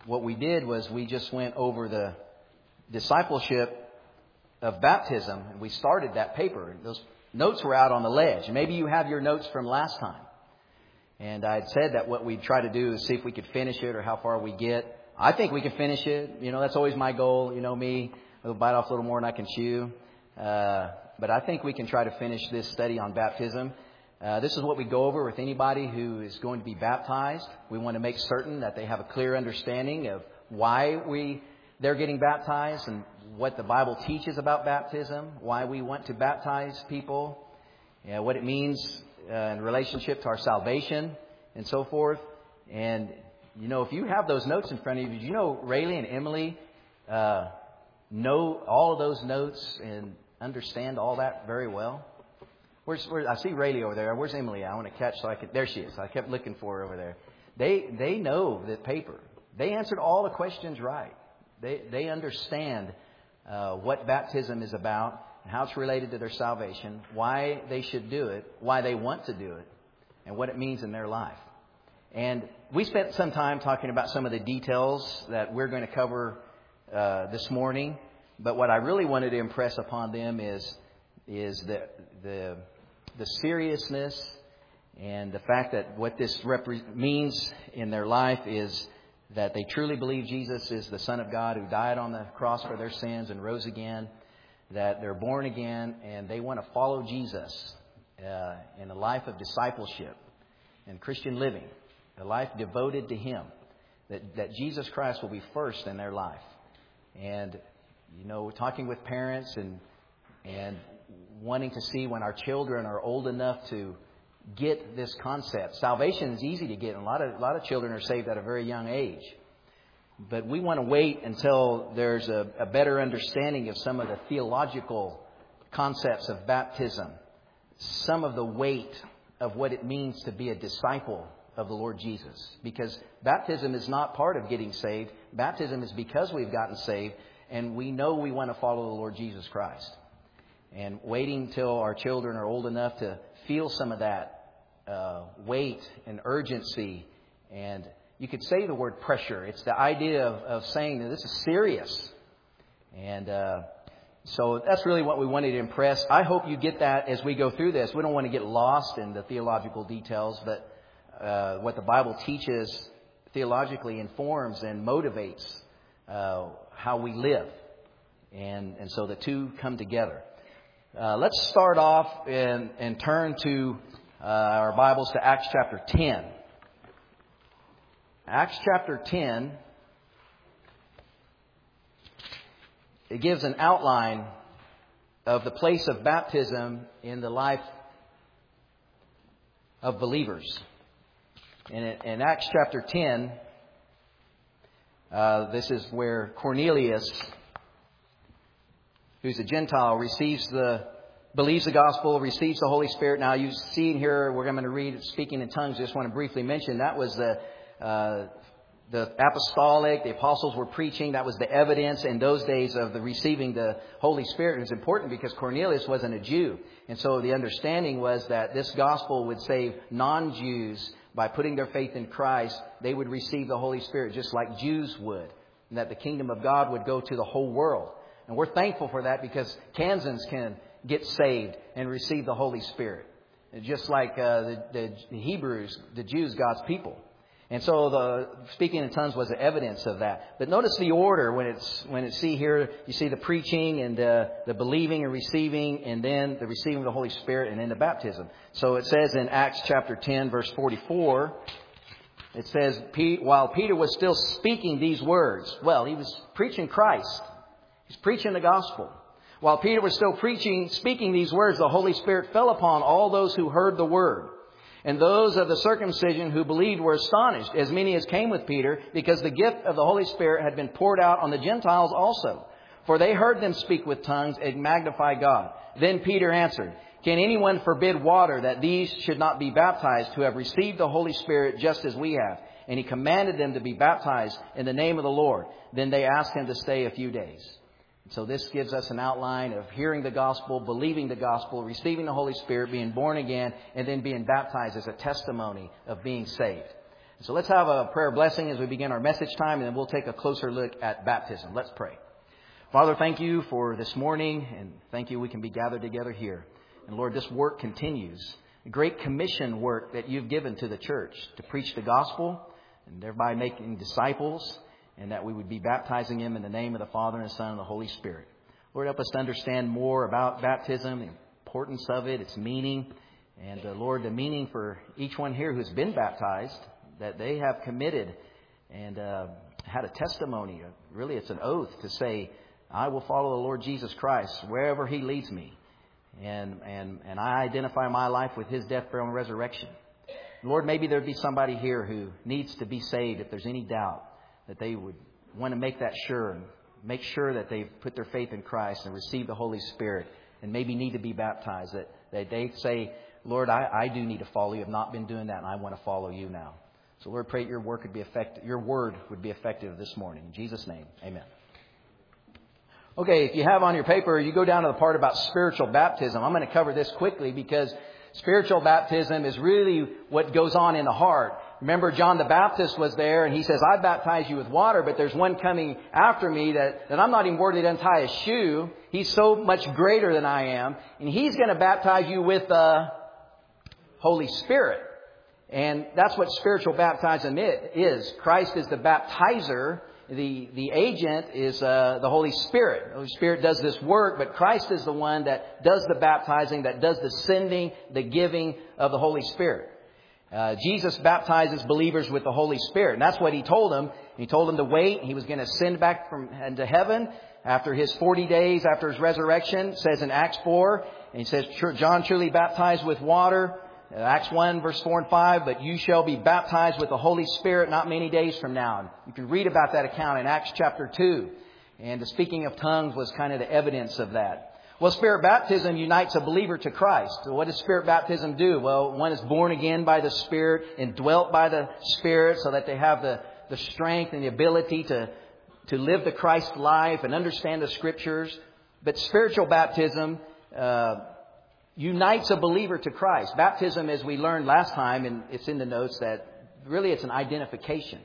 what we did was we just went over the discipleship of baptism, and we started that paper. Those notes were out on the ledge. Maybe you have your notes from last time. And I had said that what we'd try to do is see if we could finish it or how far we get. I think we can finish it. That's always my goal. You know me, I'll bite off a little more than I can chew. But I think we can try to finish this study on baptism. This is what we go over with anybody who is going to be baptized. We want to make certain that they have a clear understanding of why they're getting baptized and what the Bible teaches about baptism, why we want to baptize people, what it means in relationship to our salvation and so forth. And, if you have those notes in front of you, did you know Rayleigh and Emily know all of those notes and understand all that very well? Where's I see Rayleigh over there. Where's Emily? I want to catch there she is. I kept looking for her over there. They know the paper. They answered all the questions right. They understand what baptism is about, how it's related to their salvation, why they should do it, why they want to do it, and what it means in their life. And we spent some time talking about some of the details that we're going to cover this morning. But what I really wanted to impress upon them is the seriousness and the fact that what this means in their life is that they truly believe Jesus is the Son of God who died on the cross for their sins and rose again, that they're born again, and they want to follow Jesus in a life of discipleship and Christian living, a life devoted to Him, that Jesus Christ will be first in their life. And, talking with parents and wanting to see when our children are old enough to get this concept. Salvation is easy to get, and a lot of children are saved at a very young age. But we want to wait until there's a better understanding of some of the theological concepts of baptism, some of the weight of what it means to be a disciple of the Lord Jesus. Because baptism is not part of getting saved. Baptism is because we've gotten saved, and we know we want to follow the Lord Jesus Christ. And waiting till our children are old enough to feel some of that weight and urgency. And you could say the word pressure. It's the idea of saying that this is serious. And so that's really what we wanted to impress. I hope you get that as we go through this. We don't want to get lost in the theological details, but what the Bible teaches theologically informs and motivates how we live. And so the two come together. Let's start off and turn to our Bibles to Acts chapter 10. Acts chapter 10, it gives an outline of the place of baptism in the life of believers. In Acts chapter 10, this is where Cornelius, who's a Gentile, believes the gospel, receives the Holy Spirit. Now you see in here, we're going to read speaking in tongues. Just want to briefly mention that was the apostolic, the apostles were preaching. That was the evidence in those days of the receiving the Holy Spirit. It was important because Cornelius wasn't a Jew. And so the understanding was that this gospel would save non-Jews by putting their faith in Christ. They would receive the Holy Spirit just like Jews would. And that the kingdom of God would go to the whole world. And we're thankful for that because Kansans can get saved and receive the Holy Spirit. Just like the Hebrews, the Jews, God's people. And so the speaking in tongues was the evidence of that. But notice the order when it's see here, you see the preaching and the believing and receiving, and then the receiving of the Holy Spirit, and then the baptism. So it says in Acts chapter 10, verse 44, it says, while Peter was still speaking these words, well, he was preaching Christ. He's preaching the gospel. While Peter was still speaking these words, the Holy Spirit fell upon all those who heard the word. And those of the circumcision who believed were astonished, as many as came with Peter, because the gift of the Holy Spirit had been poured out on the Gentiles also. For they heard them speak with tongues and magnify God. Then Peter answered, can anyone forbid water that these should not be baptized who have received the Holy Spirit just as we have? And he commanded them to be baptized in the name of the Lord. Then they asked him to stay a few days. So this gives us an outline of hearing the gospel, believing the gospel, receiving the Holy Spirit, being born again, and then being baptized as a testimony of being saved. So let's have a prayer blessing as we begin our message time, and then we'll take a closer look at baptism. Let's pray. Father, thank you for this morning, and thank you we can be gathered together here. And Lord, this work continues. The great commission work that you've given to the church to preach the gospel and thereby making disciples, and that we would be baptizing them in the name of the Father and the Son and the Holy Spirit. Lord, help us to understand more about baptism, the importance of it, its meaning. And Lord, the meaning for each one here who's been baptized, that they have committed and had a testimony. Really, it's an oath to say, I will follow the Lord Jesus Christ wherever He leads me. And I identify my life with His death, burial, and resurrection. Lord, maybe there'd be somebody here who needs to be saved. If there's any doubt, that they would want to make that sure and make sure that they've put their faith in Christ and received the Holy Spirit and maybe need to be baptized. That they say, Lord, I do need to follow you. I've not been doing that, and I want to follow you now. So Lord, pray your work would be effective. Your word would be effective this morning. In Jesus' name, amen. Okay, if you have on your paper, you go down to the part about spiritual baptism. I'm going to cover this quickly because spiritual baptism is really what goes on in the heart. Remember, John the Baptist was there, and he says, I baptize you with water, but there's one coming after me that I'm not even worthy to untie his shoe. He's so much greater than I am, and He's going to baptize you with the Holy Spirit. And that's what spiritual baptism is. Christ is the baptizer. The agent is the Holy Spirit. The Holy Spirit does this work, but Christ is the one that does the baptizing, that does the sending, the giving of the Holy Spirit. Jesus baptizes believers with the Holy Spirit. And that's what He told them. He told them to wait. He was going to send back into heaven after His 40 days after His resurrection. It says in Acts 4. And He says, John truly baptized with water. Acts 1, verse 4 and 5. But you shall be baptized with the Holy Spirit not many days from now. And you can read about that account in Acts chapter 2. And the speaking of tongues was kind of the evidence of that. Well, Spirit baptism unites a believer to Christ. So what does Spirit baptism do? Well, one is born again by the Spirit and dwelt by the Spirit so that they have the strength and the ability to live the Christ life and understand the Scriptures. But spiritual baptism unites a believer to Christ. Baptism, as we learned last time, and it's in the notes, that really it's an identification.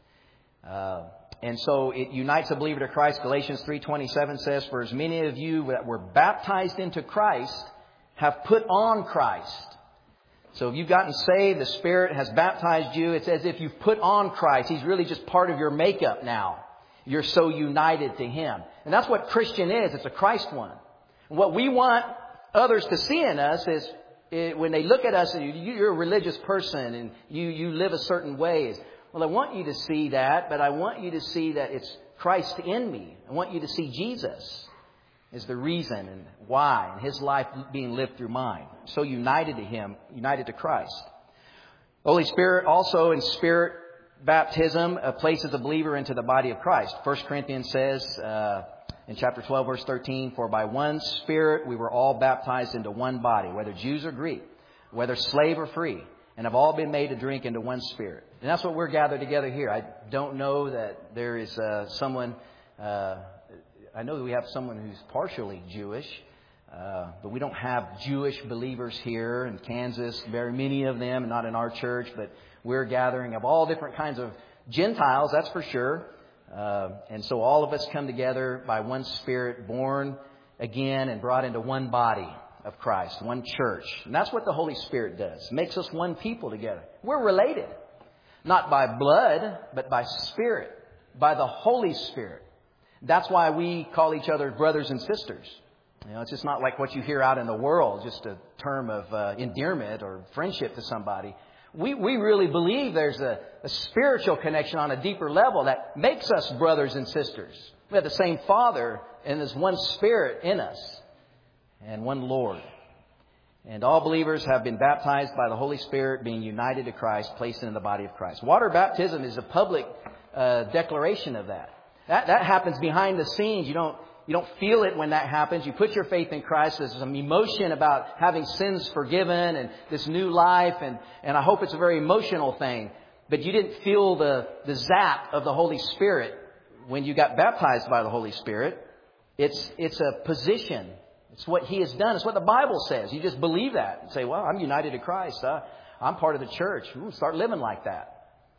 And so it unites a believer to Christ. Galatians 3:27 says, for as many of you that were baptized into Christ have put on Christ. So if you've gotten saved, the Spirit has baptized you. It's as if you've put on Christ. He's really just part of your makeup now. You're so united to Him. And that's what Christian is. It's a Christ one. And what we want others to see in us is when they look at us and you're a religious person and you live a certain way. Well, I want you to see that, but I want you to see that it's Christ in me. I want you to see Jesus as the reason and why, and His life being lived through mine. So united to Him, united to Christ. The Holy Spirit also in Spirit baptism places a believer into the body of Christ. 1 Corinthians says in chapter 12, verse 13, for by one Spirit we were all baptized into one body, whether Jews or Greek, whether slave or free, and have all been made to drink into one Spirit. And that's what we're gathered together here. I don't know that there is someone, I know that we have someone who's partially Jewish, but we don't have Jewish believers here in Kansas, very many of them, and not in our church, but we're gathering of all different kinds of Gentiles, that's for sure. And so all of us come together by one Spirit, born again and brought into one body of Christ, one church. And that's what the Holy Spirit does. Makes us one people together. We're related. Not by blood, but by Spirit. By the Holy Spirit. That's why we call each other brothers and sisters. You know, it's just not like what you hear out in the world, just a term of endearment or friendship to somebody. We really believe there's a spiritual connection on a deeper level that makes us brothers and sisters. We have the same Father and there's one Spirit in us. And one Lord. And all believers have been baptized by the Holy Spirit, being united to Christ, placed in the body of Christ. Water baptism is a public declaration of that. That happens behind the scenes. You don't feel it when that happens. You put your faith in Christ. There's some emotion about having sins forgiven and this new life. And I hope it's a very emotional thing. But you didn't feel the zap of the Holy Spirit when you got baptized by the Holy Spirit. It's a position. It's what He has done. It's what the Bible says. You just believe that and say, well, I'm united to Christ. I'm part of the church. We'll start living like that.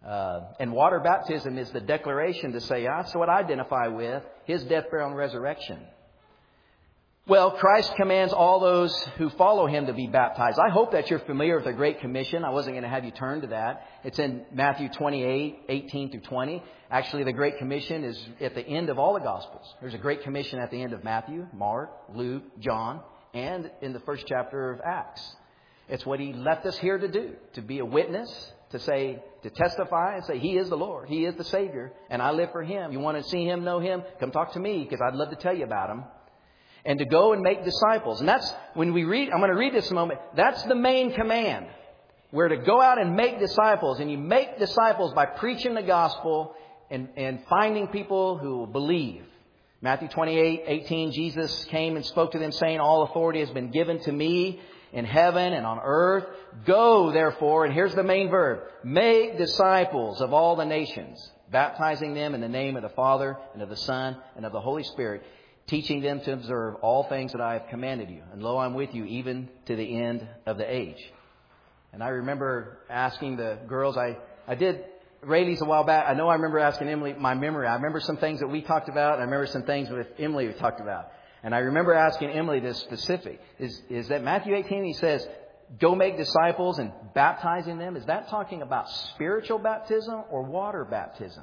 And water baptism is the declaration to say, that's what I identify with, His death, burial, and resurrection. Well, Christ commands all those who follow Him to be baptized. I hope that you're familiar with the Great Commission. I wasn't going to have you turn to that. It's in Matthew 28, 18 through 20. Actually, the Great Commission is at the end of all the Gospels. There's a Great Commission at the end of Matthew, Mark, Luke, John, and in the first chapter of Acts. It's what He left us here to do, to be a witness, to testify and say, He is the Lord, He is the Savior, and I live for Him. You want to see Him, know Him? Come talk to me, because I'd love to tell you about Him. And to go and make disciples. And that's when we read, I'm going to read this in a moment. That's the main command. We're to go out and make disciples. And you make disciples by preaching the gospel and finding people who will believe. Matthew 28, 18, Jesus came and spoke to them saying, all authority has been given to me in heaven and on earth. Go, therefore, and here's the main verb, make disciples of all the nations, baptizing them in the name of the Father and of the Son and of the Holy Spirit, teaching them to observe all things that I have commanded you. And lo, I'm with you even to the end of the age. And I remember asking the girls, I did Rayleigh's a while back. I remember asking Emily my memory. I remember some things that we talked about. And I remember some things with Emily we talked about. And I remember asking Emily this specific. Is that Matthew 18, he says, go make disciples and baptizing them. Is that talking about spiritual baptism or water baptism?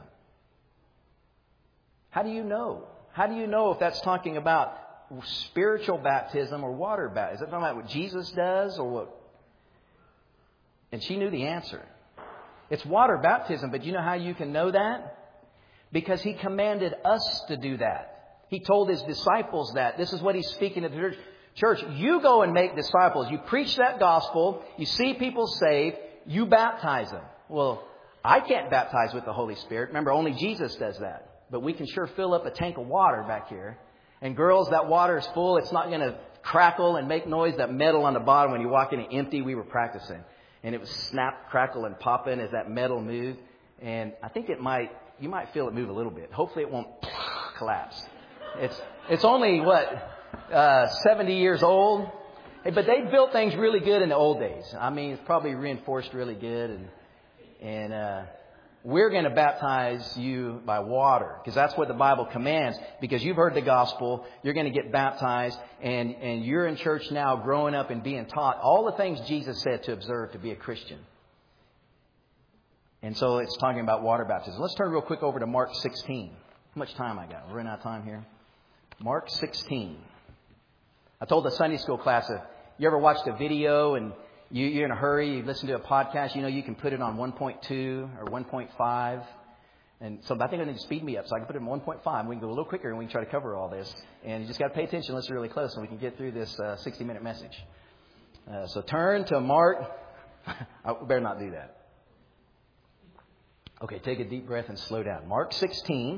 How do you know? How do you know if that's talking about spiritual baptism or water baptism? Is it talking about what Jesus does or what? And she knew the answer. It's water baptism, but you know how you can know that? Because He commanded us to do that. He told His disciples that. This is what He's speaking to the church. Church, you go and make disciples. You preach that gospel. You see people saved. You baptize them. Well, I can't baptize with the Holy Spirit. Remember, only Jesus does that. But we can sure fill up a tank of water back here. And girls, that water is full. It's not going to crackle and make noise. That metal on the bottom, when you walk in it empty, we were practicing. And it was snap, crackle, and pop in as that metal moved. And I think you might feel it move a little bit. Hopefully it won't collapse. It's only, 70 years old. But they built things really good in the old days. I mean, it's probably reinforced really good. And we're going to baptize you by water, because that's what the Bible commands. Because you've heard the gospel, you're going to get baptized, and you're in church now growing up and being taught all the things Jesus said to observe to be a Christian. And so it's talking about water baptism. Let's turn real quick over to Mark 16. How much time I got? We're running out of time here. Mark 16. I told the Sunday school class, if you ever watched a video and you're in a hurry, you listen to a podcast, you can put it on 1.2 or 1.5. And so I think I need to speed me up so I can put it in 1.5. We can go a little quicker and we can try to cover all this. And you just got to pay attention, listen really close, and we can get through this 60-minute message. So turn to Mark. I better not do that. Okay, take a deep breath and slow down. Mark 16.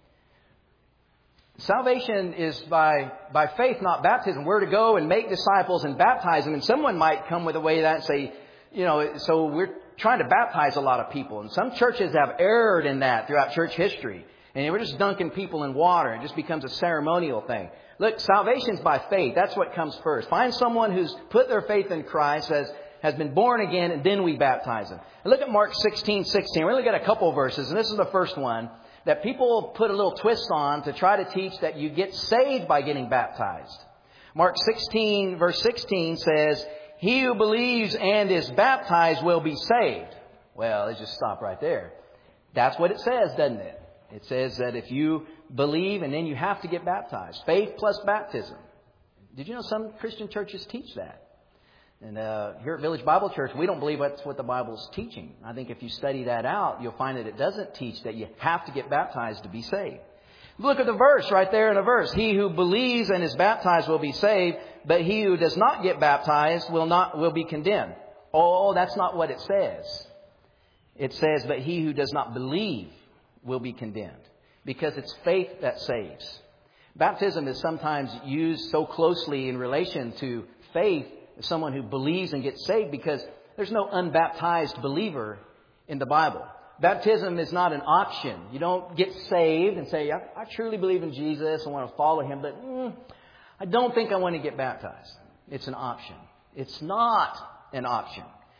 Salvation is by faith, not baptism. We're to go and make disciples and baptize them. And someone might come with a way of that and say, so we're trying to baptize a lot of people. And some churches have erred in that throughout church history. And we're just dunking people in water. It just becomes a ceremonial thing. Look, salvation's by faith. That's what comes first. Find someone who's put their faith in Christ, has been born again, and then we baptize them. And look at Mark 16:16. We're going to get a couple verses, and this is the first one that people put a little twist on to try to teach that you get saved by getting baptized. Mark 16, verse 16 says, he who believes and is baptized will be saved. Well, let's just stop right there. That's what it says, doesn't it? It says that if you believe and then you have to get baptized. Faith plus baptism. Did you know some Christian churches teach that? And here at Village Bible Church, we don't believe that's what the Bible's teaching. I think if you study that out, you'll find that it doesn't teach that you have to get baptized to be saved. Look at the verse right there in the verse. He who believes and is baptized will be saved, but he who does not get baptized will be condemned. Oh, that's not what it says. It says, but he who does not believe will be condemned, because it's faith that saves. Baptism is sometimes used so closely in relation to faith, someone who believes and gets saved, because there's no unbaptized believer in the Bible. Baptism is not an option. You don't get saved and say, I truly believe in Jesus, I want to follow Him, but I don't think I want to get baptized. It's an option. It's not an option.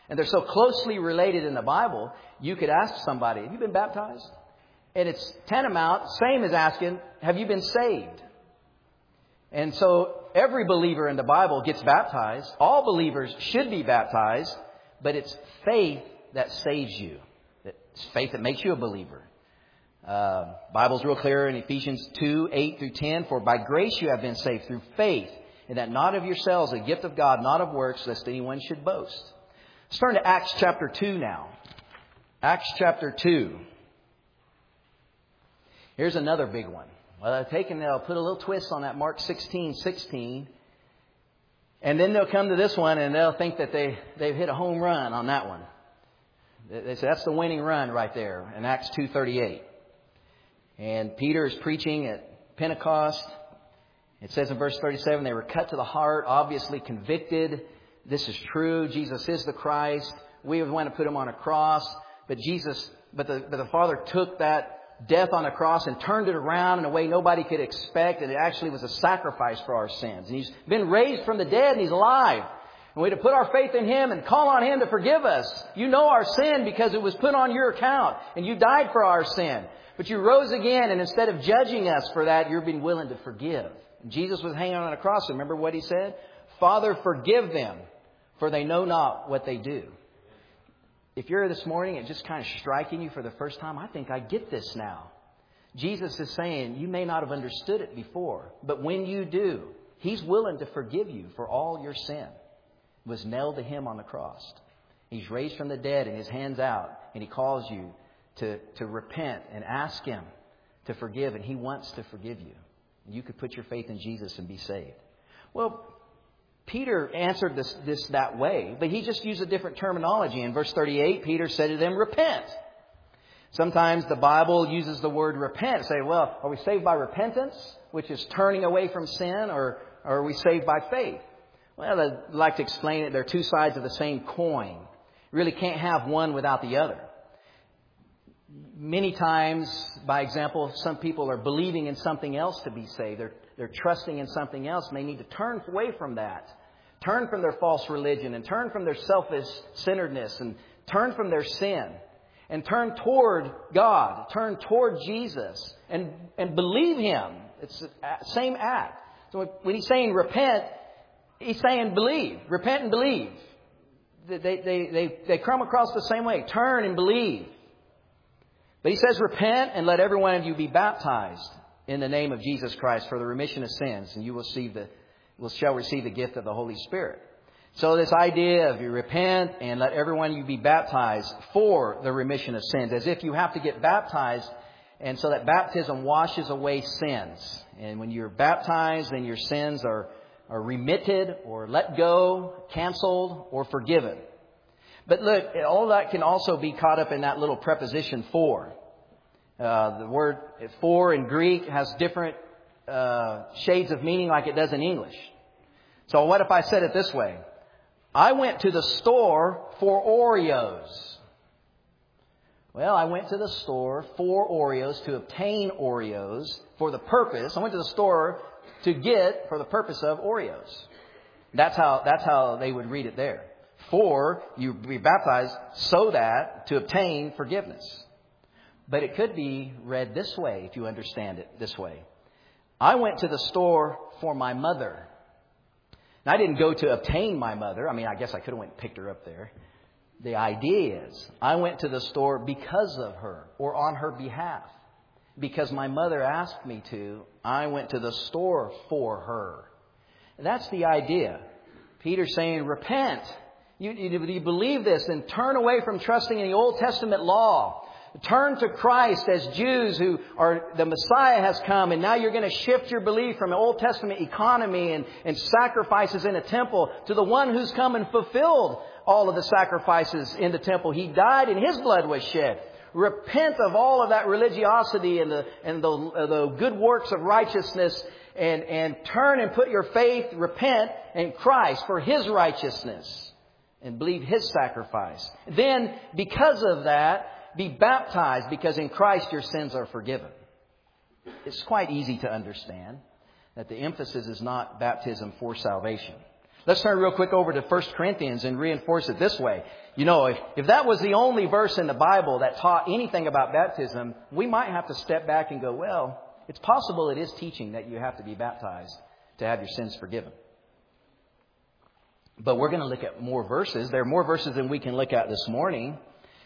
And they're so closely related in the Bible, you could ask somebody, have you been baptized? And it's tantamount, same as asking, have you been saved? And so every believer in the Bible gets baptized. All believers should be baptized, but it's faith that saves you. It's faith that makes you a believer. Bible's real clear in Ephesians 2:8-10. For by grace you have been saved through faith, and that not of yourselves, a gift of God, not of works, lest anyone should boast. Let's turn to Acts chapter 2 now. Acts chapter 2. Here's another big one. Well, they'll put a little twist on that Mark 16:16. And then they'll come to this one and they'll think that they've hit a home run on that one. They say that's the winning run right there in Acts 2:38. And Peter is preaching at Pentecost. It says in verse 37, they were cut to the heart, obviously convicted. This is true. Jesus is the Christ. We would want to put him on a cross. But the Father took that death on the cross and turned it around in a way nobody could expect. And it actually was a sacrifice for our sins. And he's been raised from the dead and he's alive. And we had to put our faith in him and call on him to forgive us. You know our sin because it was put on your account. And you died for our sin. But you rose again, and instead of judging us for that, you're being willing to forgive. And Jesus was hanging on a cross. Remember what he said? Father, forgive them, for they know not what they do. If you're here this morning and just kind of striking you for the first time, I think I get this now. Jesus is saying, you may not have understood it before, but when you do, he's willing to forgive you for all your sin. It was nailed to him on the cross. He's raised from the dead and his hand's out, and he calls you to repent and ask him to forgive, and he wants to forgive you. You could put your faith in Jesus and be saved. Well, Peter answered this that way, but he just used a different terminology. In verse 38, Peter said to them, repent. Sometimes the Bible uses the word repent. Say, well, are we saved by repentance, which is turning away from sin, or are we saved by faith? Well, I'd like to explain it. They're two sides of the same coin. You really can't have one without the other. Many times, by example, some people are believing in something else to be saved. They're trusting in something else, and they need to turn away from that. Turn from their false religion, and turn from their selfish-centeredness, and turn from their sin, and turn toward God. Turn toward Jesus, and believe him. It's the same act. So when he's saying repent, he's saying believe. Repent and believe. They come across the same way. Turn and believe. But he says, repent and let every one of you be baptized in the name of Jesus Christ for the remission of sins, and you shall receive the gift of the Holy Spirit. So this idea of you repent and let every one of you be baptized for the remission of sins, as if you have to get baptized, and so that baptism washes away sins. And when you're baptized, then your sins are remitted or let go, canceled, or forgiven. But look, all that can also be caught up in that little preposition for. The word for in Greek has different shades of meaning like it does in English. So what if I said it this way? I went to the store for Oreos. Well, I went to the store for Oreos, to obtain Oreos for the purpose. I went to the store to get for the purpose of Oreos. That's how they would read it there. For you be baptized so that to obtain forgiveness. But it could be read this way if you understand it this way. I went to the store for my mother. Now, I didn't go to obtain my mother. I mean, I guess I could have went and picked her up there. The idea is I went to the store because of her or on her behalf. Because my mother asked me to, I went to the store for her. That's the idea. Peter's saying, repent. You believe this and turn away from trusting in the Old Testament law. Turn to Christ as Jews who are, the Messiah has come, and now you're going to shift your belief from the Old Testament economy and sacrifices in a temple to the one who's come and fulfilled all of the sacrifices in the temple. He died and his blood was shed. Repent of all of that religiosity and the good works of righteousness and turn and put your faith, repent in Christ for his righteousness. And believe his sacrifice. Then, because of that, be baptized, because in Christ your sins are forgiven. It's quite easy to understand that the emphasis is not baptism for salvation. Let's turn real quick over to 1 Corinthians and reinforce it this way. If that was the only verse in the Bible that taught anything about baptism, we might have to step back and go, well, it's possible it is teaching that you have to be baptized to have your sins forgiven. But we're going to look at more verses. There are more verses than we can look at this morning.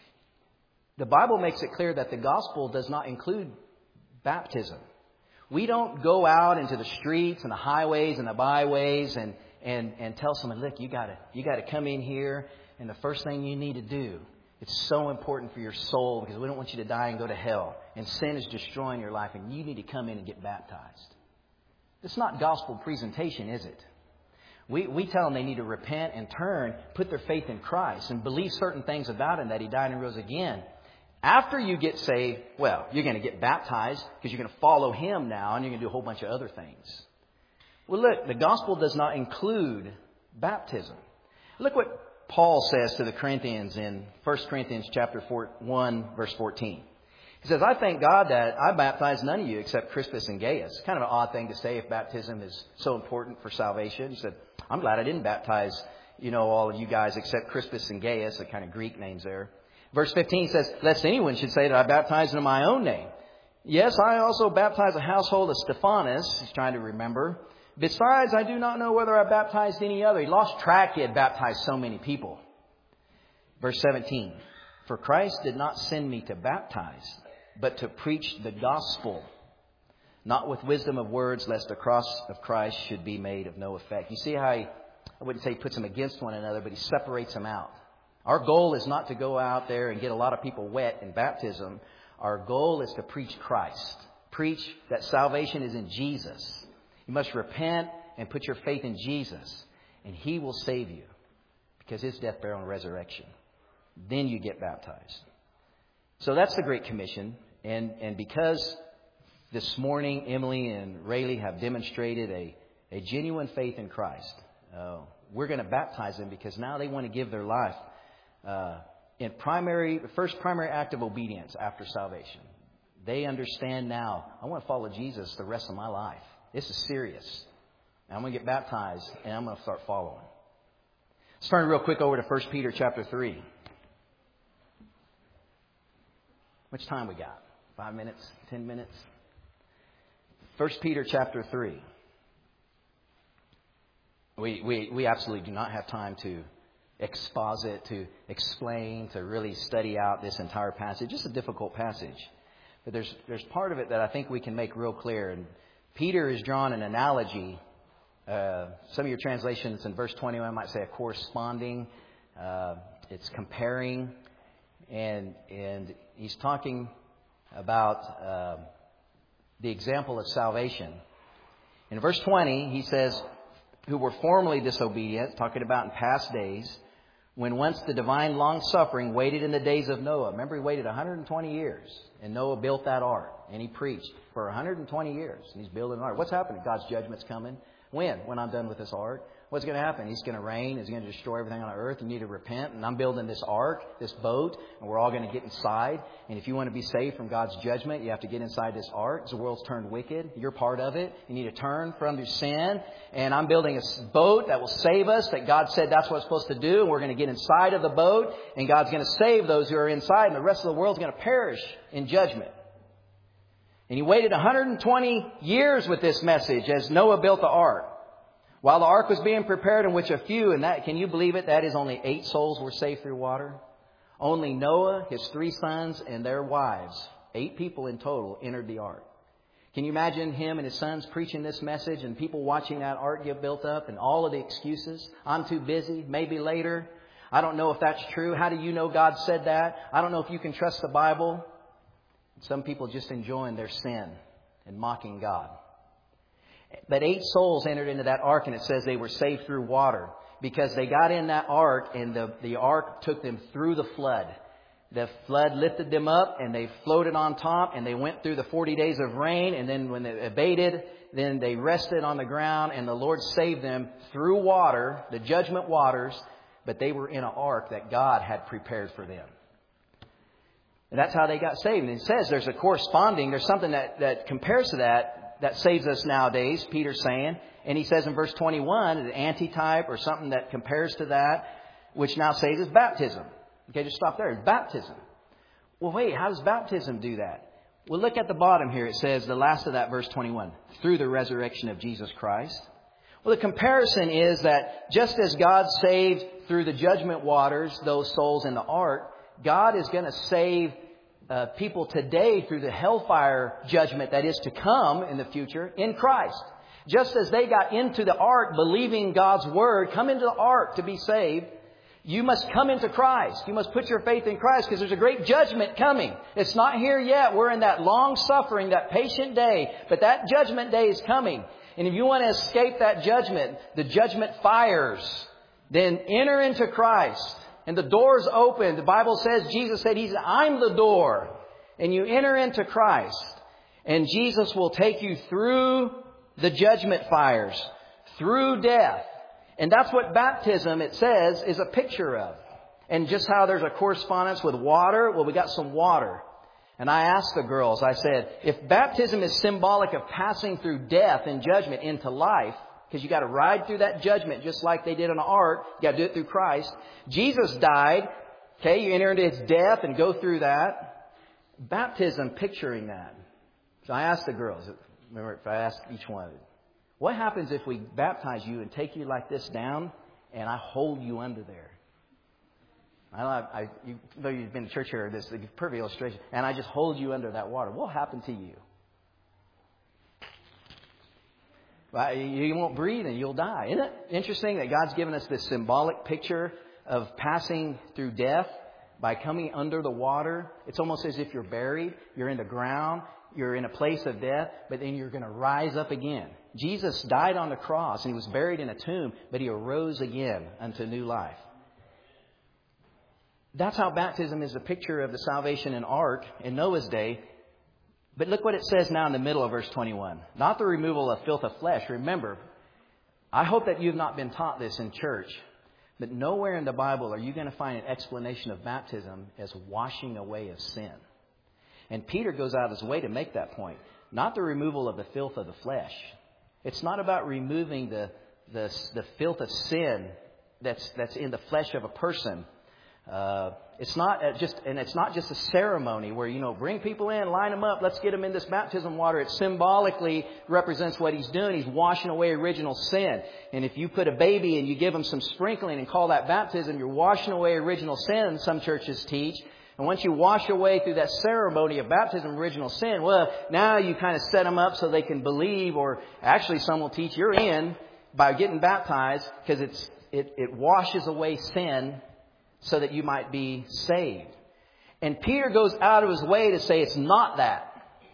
The Bible makes it clear that the gospel does not include baptism. We don't go out into the streets and the highways and the byways and tell someone, look, you got to come in here, and the first thing you need to do, it's so important for your soul because we don't want you to die and go to hell. And sin is destroying your life, and you need to come in and get baptized. It's not gospel presentation, is it? We tell them they need to repent and turn, put their faith in Christ, and believe certain things about Him, that He died and rose again. After you get saved, well, you're going to get baptized because you're going to follow Him now, and you're going to do a whole bunch of other things. Well, look, the gospel does not include baptism. Look what Paul says to the Corinthians in 1 Corinthians chapter 1, verse 14. He says, I thank God that I baptized none of you except Crispus and Gaius. Kind of an odd thing to say if baptism is so important for salvation. He said, I'm glad I didn't baptize, all of you guys except Crispus and Gaius, the kind of Greek names there. Verse 15 says, lest anyone should say that I baptized in my own name. Yes, I also baptized the household of Stephanas. He's trying to remember. Besides, I do not know whether I baptized any other. He lost track. He had baptized so many people. Verse 17. For Christ did not send me to baptize, but to preach the gospel, not with wisdom of words, lest the cross of Christ should be made of no effect. You see how I wouldn't say he puts them against one another, but he separates them out. Our goal is not to go out there and get a lot of people wet in baptism. Our goal is to preach Christ. Preach that salvation is in Jesus. You must repent and put your faith in Jesus, and He will save you because His death, burial, and resurrection. Then you get baptized. So that's the Great Commission. And because this morning Emily and Rayleigh have demonstrated a genuine faith in Christ, we're going to baptize them because now they want to give their life in first primary act of obedience after salvation. They understand now, I want to follow Jesus the rest of my life. This is serious. I'm going to get baptized and I'm going to start following. Let's turn real quick over to 1 Peter chapter 3. How much time we got? 5 minutes? 10 minutes? 1 Peter chapter 3. We absolutely do not have time to exposit, to explain, to really study out this entire passage. It's a difficult passage. But there's part of it that I think we can make real clear. And Peter has drawn an analogy. Some of your translations in verse 21 might say a corresponding. It's comparing. And he's talking about the example of salvation. In verse 20, he says, who were formerly disobedient, talking about in past days, when once the divine long-suffering waited in the days of Noah. Remember, he waited 120 years, and Noah built that ark, and he preached for 120 years, and he's building an ark. What's happening? God's judgment's coming. When I'm done with this ark. What's going to happen? He's going to rain. He's going to destroy everything on earth. You need to repent. And I'm building this ark, this boat, and we're all going to get inside. And if you want to be saved from God's judgment, you have to get inside this ark. The world's turned wicked. You're part of it. You need to turn from your sin. And I'm building a boat that will save us, that God said that's what it's supposed to do. And we're going to get inside of the boat, and God's going to save those who are inside, and the rest of the world's going to perish in judgment. And he waited 120 years with this message as Noah built the ark. While the ark was being prepared, in which a few, and that, can you believe it? That is only 8 souls were saved through water. Only Noah, his 3 sons, and their wives, 8 people in total, entered the ark. Can you imagine him and his sons preaching this message and people watching that ark get built up and all of the excuses? I'm too busy, maybe later. I don't know if that's true. How do you know God said that? I don't know if you can trust the Bible. Some people just enjoying their sin and mocking God. But 8 souls entered into that ark, and it says they were saved through water because they got in that ark, and the ark took them through the flood. The flood lifted them up, and they floated on top, and they went through the 40 days of rain, and then when it abated, then they rested on the ground, and the Lord saved them through water, the judgment waters, but they were in an ark that God had prepared for them. And that's how they got saved. And it says there's something that compares to that saves us nowadays, Peter's saying. And he says in verse 21, an antitype or something that compares to that, which now saves is baptism. Okay, just stop there. Baptism. Well, wait, how does baptism do that? Well, look at the bottom here. It says, the last of that, verse 21, through the resurrection of Jesus Christ. Well, the comparison is that just as God saved through the judgment waters those souls in the ark, God is going to save people today through the hellfire judgment that is to come in the future in Christ. Just as they got into the ark believing God's word, come into the ark to be saved, you must come into Christ. You must put your faith in Christ because there's a great judgment coming. It's not here yet. We're in that long suffering, that patient day. But that judgment day is coming. And if you want to escape that judgment, the judgment fires, then enter into Christ. And the door's open. The Bible says, Jesus said, I'm the door. And you enter into Christ. And Jesus will take you through the judgment fires, through death. And that's what baptism, it says, is a picture of. And just how there's a correspondence with water. Well, we got some water. And I asked the girls, I said, if baptism is symbolic of passing through death and judgment into life, because you got to ride through that judgment just like they did on the ark. You got to do it through Christ. Jesus died. Okay, you enter into His death and go through that. Baptism picturing that. So I asked the girls, remember if I asked each one, what happens if we baptize you and take you like this down and I hold you under there? Though you've been to church here, this is a perfect illustration. And I just hold you under that water. What will happen to you? Well, you won't breathe and you'll die. Isn't it interesting that God's given us this symbolic picture of passing through death by coming under the water? It's almost as if you're buried. You're in the ground. You're in a place of death, but then you're going to rise up again. Jesus died on the cross and He was buried in a tomb, but He arose again unto new life. That's how baptism is a picture of the salvation in ark in Noah's day. But look what it says now in the middle of verse 21. Not the removal of filth of flesh. Remember, I hope that you've not been taught this in church. But nowhere in the Bible are you going to find an explanation of baptism as washing away of sin. And Peter goes out of his way to make that point. Not the removal of the filth of the flesh. It's not about removing the filth of sin that's in the flesh of a person. It's not just a ceremony where, bring people in, line them up, let's get them in this baptism water. It symbolically represents what He's doing. He's washing away original sin. And if you put a baby and you give them some sprinkling and call that baptism, you're washing away original sin, some churches teach. And once you wash away through that ceremony of baptism original sin, well, now you kind of set them up so they can believe, or actually some will teach you're in by getting baptized because it washes away sin so that you might be saved. And Peter goes out of his way to say it's not that.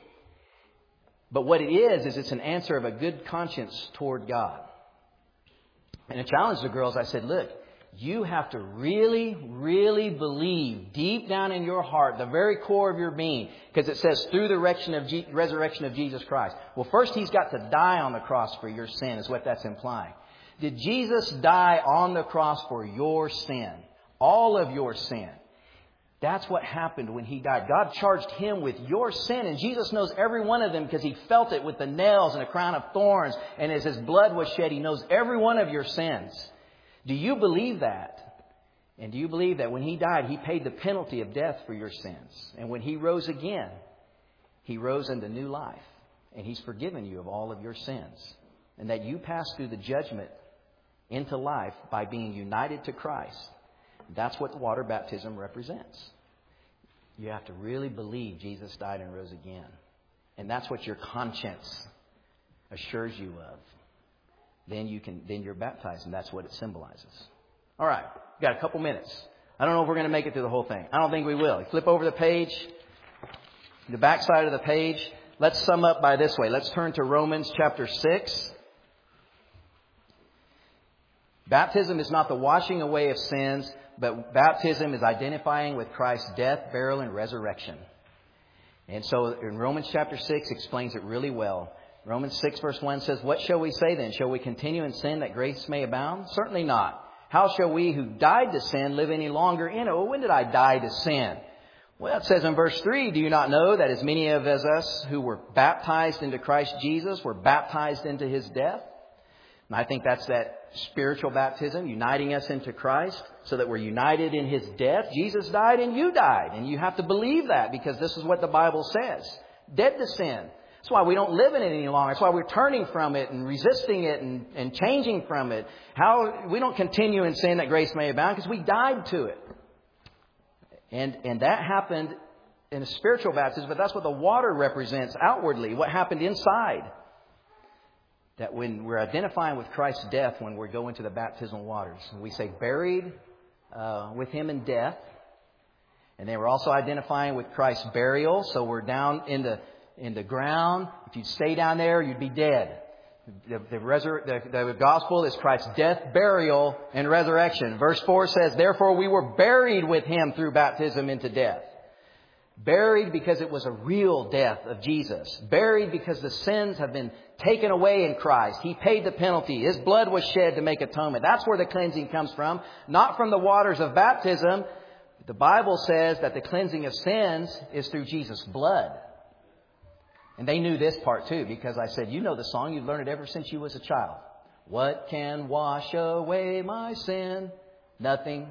But what it is it's an answer of a good conscience toward God. And I challenged the girls. I said, look, you have to really, really believe deep down in your heart, the very core of your being, because it says through the resurrection of Jesus Christ. Well, first He's got to die on the cross for your sin is what that's implying. Did Jesus die on the cross for your sin? All of your sin. That's what happened when He died. God charged Him with your sin. And Jesus knows every one of them because He felt it with the nails and a crown of thorns. And as His blood was shed, He knows every one of your sins. Do you believe that? And do you believe that when He died, He paid the penalty of death for your sins? And when He rose again, He rose into new life. And He's forgiven you of all of your sins. And that you pass through the judgment into life by being united to Christ. That's what water baptism represents. You have to really believe Jesus died and rose again. And that's what your conscience assures you of. Then you're baptized, and that's what it symbolizes. All right, we've got a couple minutes. I don't know if we're going to make it through the whole thing. I don't think we will. Flip over the page, the back side of the page. Let's sum up by this way. Let's turn to Romans chapter 6. Baptism is not the washing away of sins, but baptism is identifying with Christ's death, burial, and resurrection. And so in Romans chapter 6 explains it really well. Romans 6 verse 1 says, what shall we say then? Shall we continue in sin that grace may abound? Certainly not. How shall we who died to sin live any longer in it? Well, when did I die to sin? Well, it says in verse 3, do you not know that as many of us who were baptized into Christ Jesus were baptized into His death? And I think that's that spiritual baptism, uniting us into Christ so that we're united in His death. Jesus died and you died. And you have to believe that because this is what the Bible says. Dead to sin. That's why we don't live in it any longer. That's why we're turning from it and resisting it and changing from it. How we don't continue in sin that grace may abound because we died to it. And that happened in a spiritual baptism, but that's what the water represents outwardly, what happened inside. That when we're identifying with Christ's death, when we go into the baptismal waters, and we say buried with Him in death, and then we're also identifying with Christ's burial, so we're down in the ground. If you'd stay down there, you'd be dead. The gospel is Christ's death, burial, and resurrection. Verse 4 says, therefore we were buried with Him through baptism into death. Buried because it was a real death of Jesus. Buried because the sins have been taken away in Christ. He paid the penalty. His blood was shed to make atonement. That's where the cleansing comes from. Not from the waters of baptism. The Bible says that the cleansing of sins is through Jesus' blood. And they knew this part too, because I said, you know the song. You've learned it ever since you was a child. What can wash away my sin? Nothing.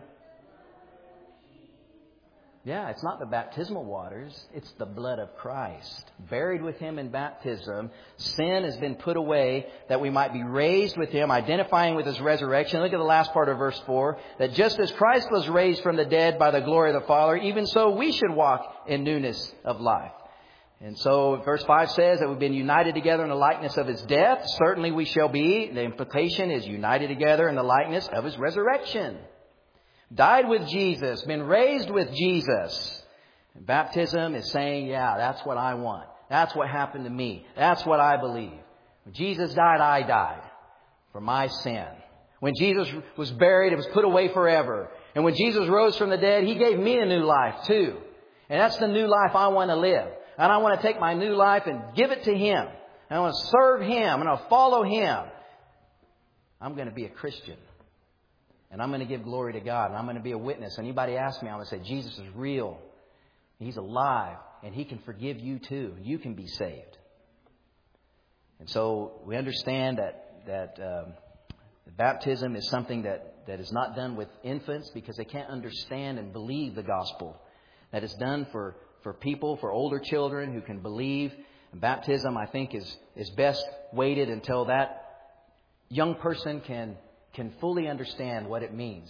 Yeah, it's not the baptismal waters. It's the blood of Christ. Buried with Him in baptism. Sin has been put away that we might be raised with Him, identifying with His resurrection. Look at the last part of verse 4. That just as Christ was raised from the dead by the glory of the Father, even so we should walk in newness of life. And so verse 5 says that we've been united together in the likeness of His death. Certainly we shall be. The implication is united together in the likeness of His resurrection. Died with Jesus, been raised with Jesus. And baptism is saying, yeah, that's what I want. That's what happened to me. That's what I believe. When Jesus died, I died for my sin. When Jesus was buried, it was put away forever. And when Jesus rose from the dead, He gave me a new life too. And that's the new life I want to live. And I want to take my new life and give it to Him. And I want to serve Him. And I'll follow Him. I'm going to be a Christian. And I'm going to give glory to God. And I'm going to be a witness. Anybody ask me, I'm going to say, Jesus is real. He's alive. And He can forgive you too. You can be saved. And so we understand that baptism is something that is not done with infants because they can't understand and believe the gospel. That is done for people, for older children who can believe. And baptism, I think, is best waited until that young person can fully understand what it means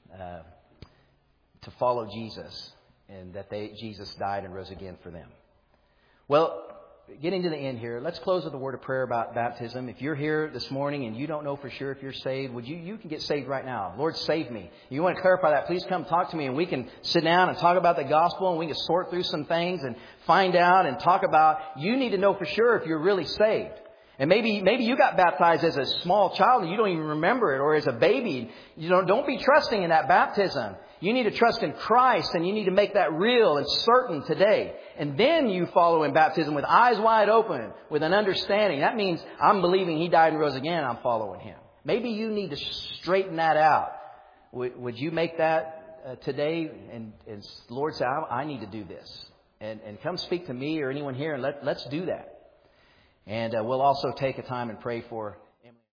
to follow Jesus and that Jesus died and rose again for them. Well, getting to the end here, let's close with a word of prayer about baptism. If you're here this morning and you don't know for sure if you're saved, you can get saved right now. Lord, save me. If you want to clarify that, please come talk to me and we can sit down and talk about the gospel and we can sort through some things and find out and talk about, you need to know for sure if you're really saved. And maybe you got baptized as a small child and you don't even remember it, or as a baby. Don't be trusting in that baptism. You need to trust in Christ, and you need to make that real and certain today. And then you follow in baptism with eyes wide open, with an understanding. That means I'm believing He died and rose again. I'm following Him. Maybe you need to straighten that out. Would you make that today? And Lord say, I need to do this. And come speak to me or anyone here, and let's do that. And we'll also take a time and pray for